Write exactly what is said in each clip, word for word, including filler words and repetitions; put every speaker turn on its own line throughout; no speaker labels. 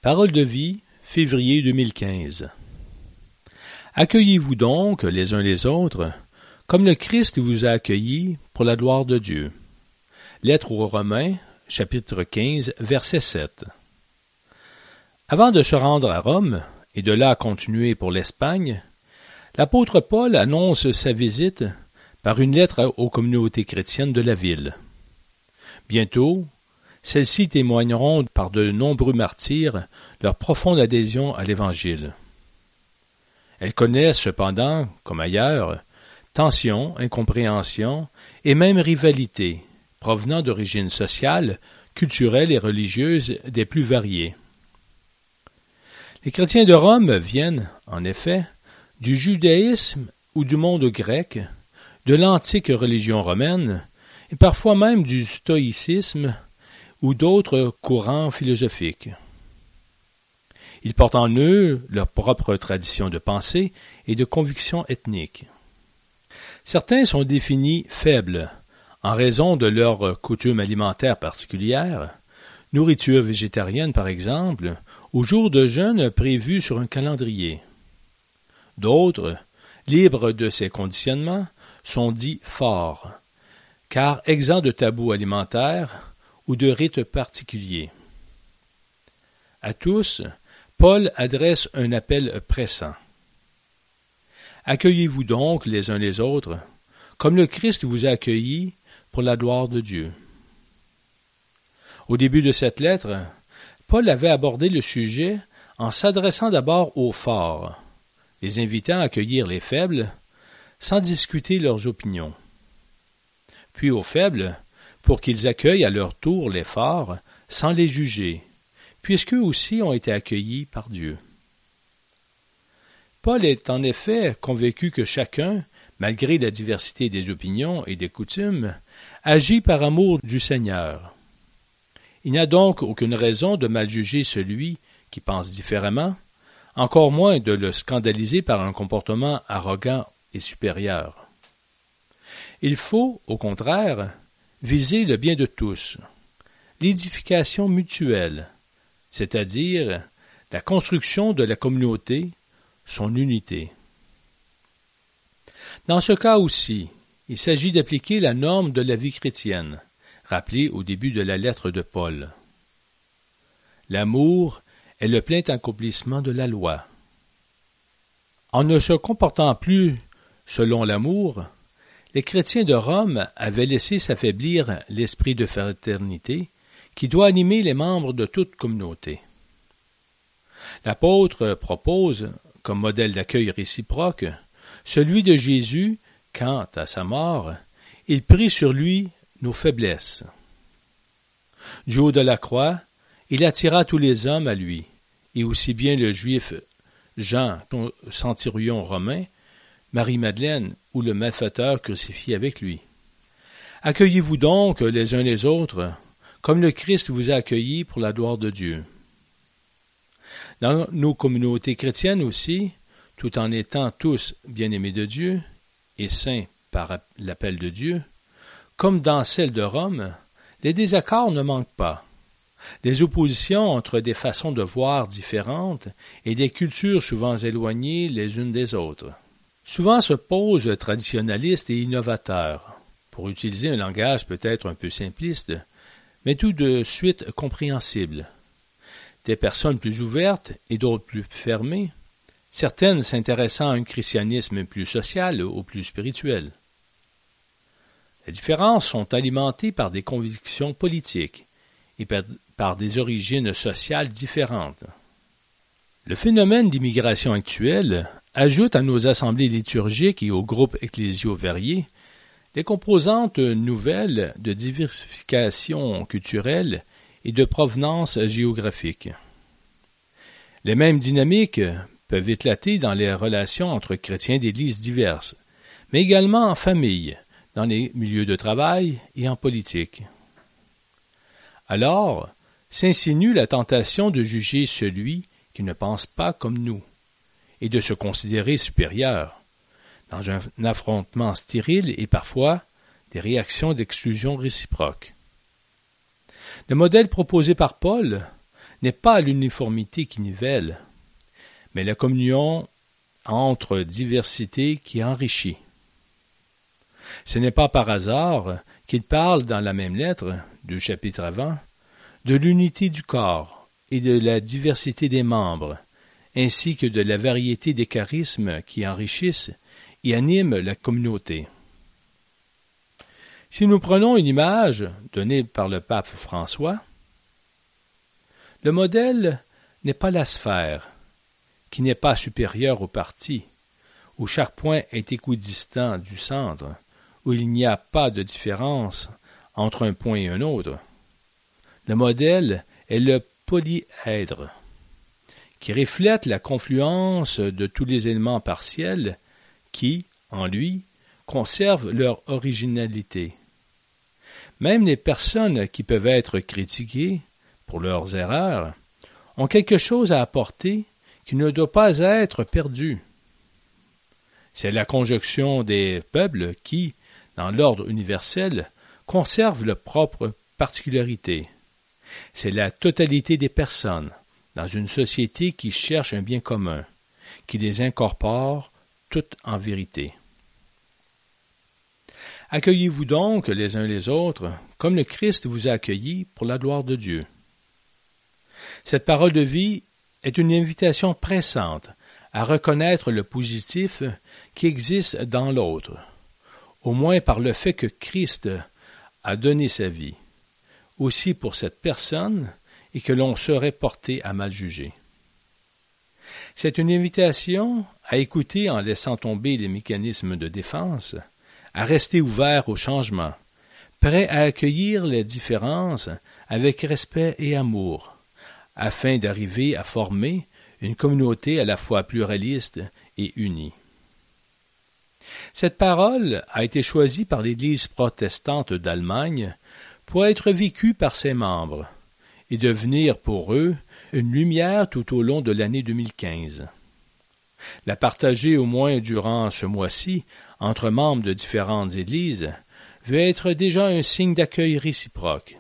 Parole de vie, février deux mille quinze. Accueillez-vous donc les uns les autres, comme le Christ vous a accueillis pour la gloire de Dieu. Lettre aux Romains, chapitre quinze, verset sept. Avant de se rendre à Rome, et de là continuer pour l'Espagne, l'apôtre Paul annonce sa visite par une lettre aux communautés chrétiennes de la ville. Bientôt, celles-ci témoigneront par de nombreux martyrs leur profonde adhésion à l'Évangile. Elles connaissent cependant, comme ailleurs, tensions, incompréhensions et même rivalités, provenant d'origines sociales, culturelles et religieuses des plus variées. Les chrétiens de Rome viennent, en effet, du judaïsme ou du monde grec, de l'antique religion romaine, et parfois même du stoïcisme ou d'autres courants philosophiques. Ils portent en eux leur propre tradition de pensée et de conviction ethnique. Certains sont définis faibles, en raison de leurs coutumes alimentaires particulières, nourriture végétarienne par exemple, ou jours de jeûne prévus sur un calendrier. D'autres, libres de ces conditionnements, sont dits forts, car exempts de tabous alimentaires ou de rites particuliers. À tous, Paul adresse un appel pressant. Accueillez-vous donc les uns les autres, comme le Christ vous a accueillis pour la gloire de Dieu. Au début de cette lettre, Paul avait abordé le sujet en s'adressant d'abord aux forts, les invitant à accueillir les faibles, sans discuter leurs opinions. Puis aux faibles, pour qu'ils accueillent à leur tour les forts, sans les juger, puisqu'eux aussi ont été accueillis par Dieu. Paul est en effet convaincu que chacun, malgré la diversité des opinions et des coutumes, agit par amour du Seigneur. Il n'y a donc aucune raison de mal juger celui qui pense différemment, encore moins de le scandaliser par un comportement arrogant et supérieur. Il faut, au contraire, viser le bien de tous, l'édification mutuelle, c'est-à-dire la construction de la communauté, son unité. Dans ce cas aussi, il s'agit d'appliquer la norme de la vie chrétienne, rappelée au début de la lettre de Paul. L'amour est le plein accomplissement de la loi. En ne se comportant plus selon l'amour, les chrétiens de Rome avaient laissé s'affaiblir l'esprit de fraternité qui doit animer les membres de toute communauté. L'apôtre propose, comme modèle d'accueil réciproque, celui de Jésus quand, à sa mort, il prit sur lui nos faiblesses. Du haut de la croix, il attira tous les hommes à lui, et aussi bien le juif Jean, centurion romain, Marie-Madeleine ou le malfaiteur crucifié avec lui. Accueillez-vous donc les uns les autres, comme le Christ vous a accueillis pour la gloire de Dieu. Dans nos communautés chrétiennes aussi, tout en étant tous bien-aimés de Dieu et saints par l'appel de Dieu, comme dans celle de Rome, les désaccords ne manquent pas. Les oppositions entre des façons de voir différentes et des cultures souvent éloignées les unes des autres. Souvent se posent traditionnalistes et innovateurs, pour utiliser un langage peut-être un peu simpliste, mais tout de suite compréhensible. Des personnes plus ouvertes et d'autres plus fermées, certaines s'intéressant à un christianisme plus social ou plus spirituel. Les différences sont alimentées par des convictions politiques et par, par des origines sociales différentes. Le phénomène d'immigration actuelle ajoute à nos assemblées liturgiques et aux groupes ecclésiaux variés des composantes nouvelles de diversification culturelle et de provenance géographique. Les mêmes dynamiques peuvent éclater dans les relations entre chrétiens d'églises diverses, mais également en famille, dans les milieux de travail et en politique. Alors, s'insinue la tentation de juger celui qui ne pense pas comme nous, et de se considérer supérieur, dans un affrontement stérile et parfois des réactions d'exclusion réciproque. Le modèle proposé par Paul n'est pas l'uniformité qui nivelle, mais la communion entre diversité qui enrichit. Ce n'est pas par hasard qu'il parle dans la même lettre, deux chapitres avant, de l'unité du corps et de la diversité des membres, ainsi que de la variété des charismes qui enrichissent et animent la communauté. Si nous prenons une image donnée par le pape François, le modèle n'est pas la sphère, qui n'est pas supérieure au parti, où chaque point est équidistant du centre, où il n'y a pas de différence entre un point et un autre. Le modèle est le polyèdre, qui reflète la confluence de tous les éléments partiels qui, en lui, conservent leur originalité. Même les personnes qui peuvent être critiquées pour leurs erreurs ont quelque chose à apporter qui ne doit pas être perdu. C'est la conjonction des peuples qui, dans l'ordre universel, conservent leurs propres particularités. C'est la totalité des personnes, dans une société qui cherche un bien commun, qui les incorpore toutes en vérité. Accueillez-vous donc les uns les autres, comme le Christ vous a accueillis pour la gloire de Dieu. Cette parole de vie est une invitation pressante à reconnaître le positif qui existe dans l'autre, au moins par le fait que Christ a donné sa vie, aussi pour cette personne, et que l'on serait porté à mal juger. C'est une invitation à écouter en laissant tomber les mécanismes de défense, à rester ouvert au changement, prêt à accueillir les différences avec respect et amour, afin d'arriver à former une communauté à la fois pluraliste et unie. Cette parole a été choisie par l'Église protestante d'Allemagne pour être vécue par ses membres et devenir pour eux une lumière tout au long de l'année deux mille quinze. La partager au moins durant ce mois-ci entre membres de différentes églises veut être déjà un signe d'accueil réciproque.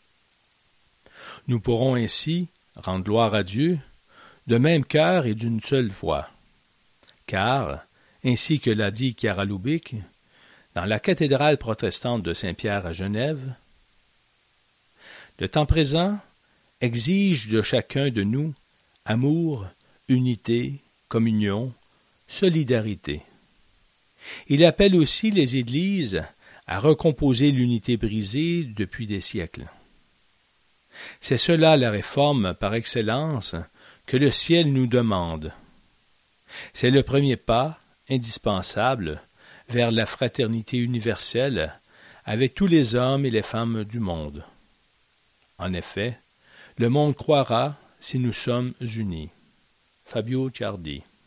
Nous pourrons ainsi rendre gloire à Dieu de même cœur et d'une seule voix, car, ainsi que l'a dit Chiara Lubich, dans la cathédrale protestante de Saint-Pierre à Genève, le temps présent exige de chacun de nous amour, unité, communion, solidarité. Il appelle aussi les Églises à recomposer l'unité brisée depuis des siècles. C'est cela la réforme par excellence que le ciel nous demande. C'est le premier pas indispensable vers la fraternité universelle avec tous les hommes et les femmes du monde. En effet, le monde croira si nous sommes unis. Fabio Ciardi.